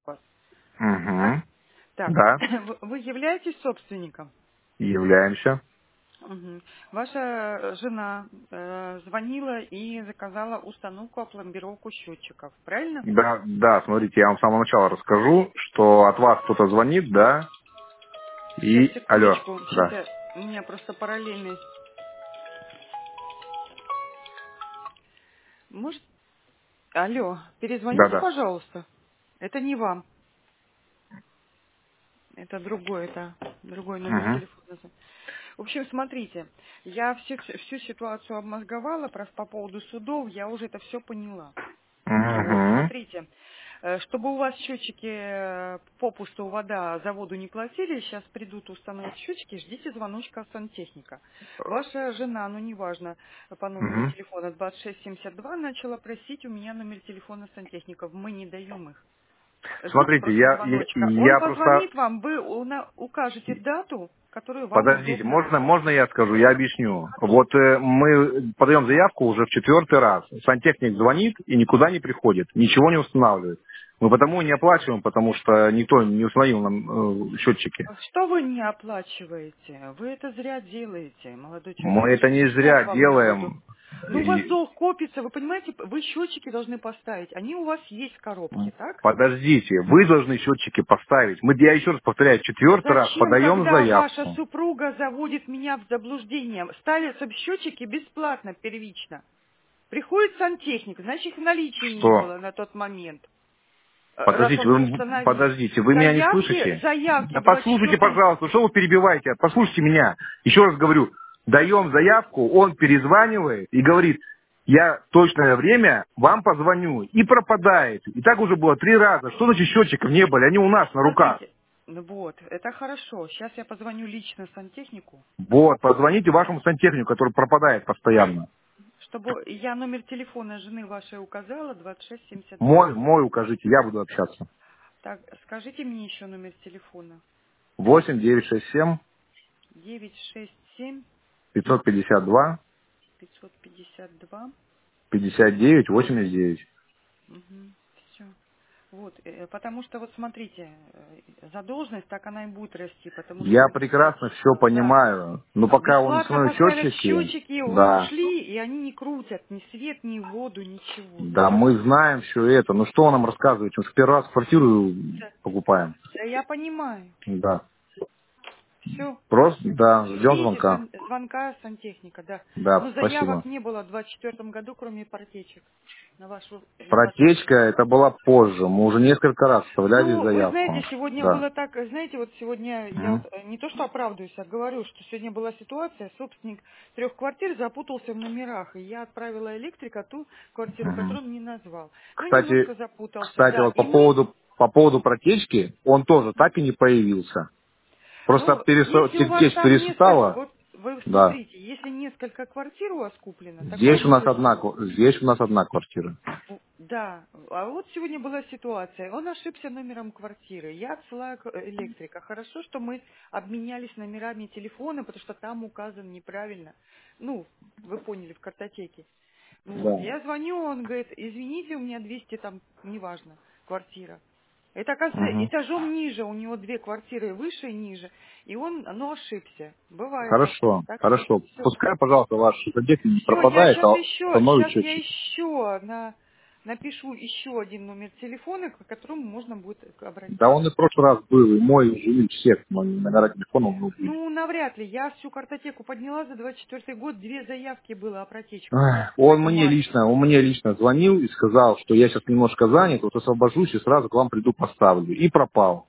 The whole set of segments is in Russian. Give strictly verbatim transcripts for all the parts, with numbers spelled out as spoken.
вас. Так? Угу. Так, Да, вы вы являетесь собственником? являемся. Мгм. Ваша жена э, звонила и заказала установку, опломбировку счетчиков, правильно? Да, да, смотрите, я вам с самого начала расскажу, что от вас кто-то звонит, да, Сейчас, и... Алло, секундочку. Сейчас да. я, у меня просто параллельный. Может, алло, перезвоните, Да-да. пожалуйста. Это не вам, это другой, это другой номер Угу. телефона. В общем, смотрите, я всю, всю ситуацию обмозговала про, по поводу судов, я уже это все поняла. Вот, Угу. смотрите, э, чтобы у вас счетчики э, попусту вода заводу не платили, сейчас придут установить счетчики, ждите звоночка сантехника. Ваша жена, ну неважно, по номеру Угу. телефона двадцать шесть семьдесят два начала просить у меня номер телефона сантехников. Мы не даем их. Ждите Смотрите, просто я, я, звоночка. Он я просто... позвонит вам, вы уна- укажете дату, которую вам Подождите, удобно. можно, можно я скажу, я объясню. Вот э, мы подаем заявку уже в четвертый раз. Сантехник звонит и никуда не приходит, ничего не устанавливает. Мы потому и не оплачиваем, потому что никто не установил нам э, счетчики. Что вы не оплачиваете? Вы это зря делаете, молодой человек. Мы Я это же не объяснять зря вам не буду. делаем. Ну, у вас И- долг копится, вы понимаете, вы счетчики должны поставить. Они у вас есть в коробке, так? Подождите, вы должны счетчики поставить. Мы, я еще раз повторяю, четвертый раз Зачем, подаем когда ваша заявку. супруга заводит меня в заблуждение? Ставятся счетчики бесплатно, первично. Приходит сантехник, значит, их в наличии не Что? было на тот момент, э, раз Подождите, он не вы, установил. подождите, вы меня не Заявки, слышите? заявки Да в двадцать послушайте, четвёртом. пожалуйста, что вы перебиваете? Послушайте меня. Еще раз говорю, даем заявку, он перезванивает и говорит, я в точное время вам позвоню. И пропадает. И так уже было три раза. Что значит счетчиков не были? Они у нас на руках. Смотрите, ну вот, это хорошо. Сейчас я позвоню лично сантехнику, Вот, позвоните вашему сантехнику, который пропадает постоянно. чтобы я номер телефона жены вашей указала, двадцать шесть семьдесят два. Мой, мой укажите, я буду общаться. Так, скажите мне еще номер телефона. восемь девятьсот шестьдесят семь девять шесть семь пятьсот пятьдесят два пятьсот пятьдесят два. пятьдесят девять восемьдесят девять. Угу, все. Вот, э, потому что, вот смотрите, э, задолженность, так она и будет расти, потому что Я вы бесплатно, прекрасно все да, понимаю, но пока он бесплатно установит поставили счетчики, счетчики, да, ушли, и они не крутят ни свет, ни воду, ничего. да, Зачем мы вы это? знаем все это. Ну что вы нам рассказываете? Мы в первый раз квартиру Да, покупаем. да, я понимаю. Да. Все. Просто, да, ждем Ждите звонка. сан- звонка сантехника, да. Да, Но заявок спасибо. не было в двадцать четвёртом году, кроме протечек на вашу, на вашу Протечка, жену. это была позже. Мы уже несколько раз вставляли Ну, вы знаете, заявку. сегодня Да. было так, знаете, вот сегодня я вот Мгм. э, не то что оправдываюсь, а говорю, что сегодня была ситуация, собственник трех квартир запутался в номерах, и я отправила электрика ту квартиру, Мгм. которую он мне назвал. Ну, Кстати, немножко запутался, кстати, да. вот И по мы, поводу, по поводу протечки, он тоже так и не появился. Просто ну, переса- если у вас течь там несколько, пересытала, вот вы да. смотрите, если несколько квартир у вас куплено, такое Здесь у нас может одна, быть. ква- здесь у нас одна квартира. Ну, да, а вот сегодня была ситуация. Он ошибся номером квартиры. Я отсылаю к- э, электрика. Хорошо, что мы обменялись номерами телефона, потому что там указан неправильно. Ну, вы поняли, в картотеке. Вот. Да. Я звоню, он говорит, извините, у меня двести там, неважно, квартира. Это, оказывается, Мгм. этажом ниже, у него две квартиры выше и ниже. И он, ну, ошибся. Бывает такое. Хорошо, Так что хорошо. все. Пускай, пожалуйста, ваш сантехник не Все, я пропадает, сейчас а еще, установит сейчас я счетчик. еще на, напишу еще один номер телефона, к которому можно будет Да он обратиться. и в прошлый раз был, и мой, и жены, всех, но номера телефона у него были. Ну, навряд ли. Я всю картотеку подняла за двадцать четвёртый год, две заявки было о протечках. Ах, Он мне Бумажки. лично, он мне лично звонил и сказал, что я сейчас немножко занят, вот освобожусь и сразу к вам приду поставлю. И пропал.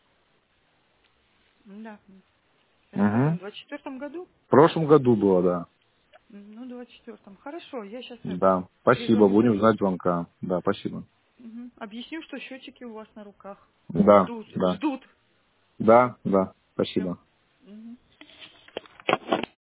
Да. Это когда? В Угу. двадцать четвёртом году? В прошлом году было, да. М, Ну, в двадцать четвёртом. Хорошо, я сейчас это Да. Спасибо, перезвоню будем ждать сантехнику. звонка. Да, спасибо. Мгм. Объясню, что счетчики у вас на руках. Да, Ждут, да. ждут. Да, да, Все. спасибо.